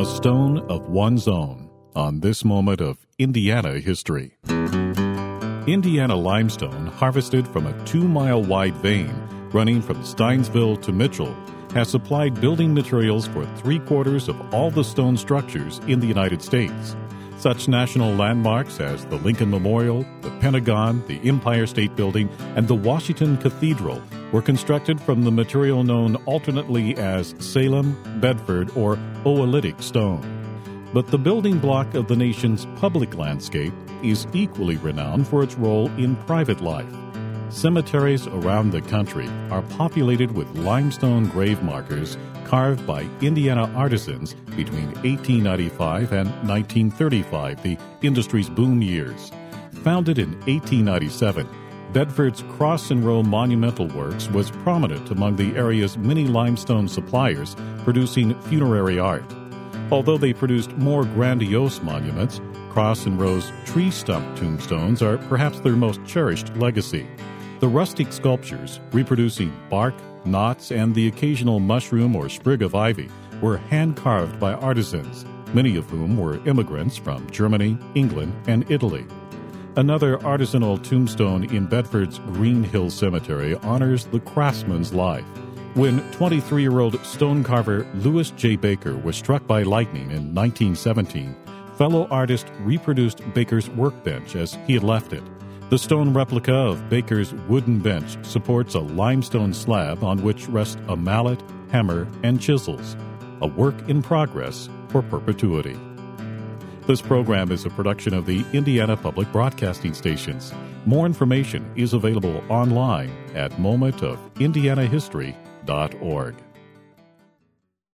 A stone of one's own on this moment of Indiana history. Indiana limestone, harvested from a 2-mile-wide vein running from Steinsville to Mitchell, has supplied building materials for 3/4 of all the stone structures in the United States. Such national landmarks as the Lincoln Memorial, the Pentagon, the Empire State Building, and the Washington Cathedral were constructed from the material known alternately as Salem, Bedford, or Oolitic stone. But the building block of the nation's public landscape is equally renowned for its role in private life. Cemeteries around the country are populated with limestone grave markers carved by Indiana artisans between 1895 and 1935, the industry's boom years. Founded in 1897, Bedford's Cross and Row Monumental Works was prominent among the area's many limestone suppliers producing funerary art. Although they produced more grandiose monuments, Cross and Row's tree stump tombstones are perhaps their most cherished legacy. The rustic sculptures, reproducing bark, knots, and the occasional mushroom or sprig of ivy, were hand-carved by artisans, many of whom were immigrants from Germany, England, and Italy. Another artisanal tombstone in Bedford's Green Hill Cemetery honors the craftsman's life. When 23-year-old stonecarver Louis J. Baker was struck by lightning in 1917, fellow artist reproduced Baker's workbench as he had left it. The stone replica of Baker's wooden bench supports a limestone slab on which rest a mallet, hammer, and chisels, a work in progress for perpetuity. This program is a production of the Indiana Public Broadcasting Stations. More information is available online at momentofIndianahistory.org.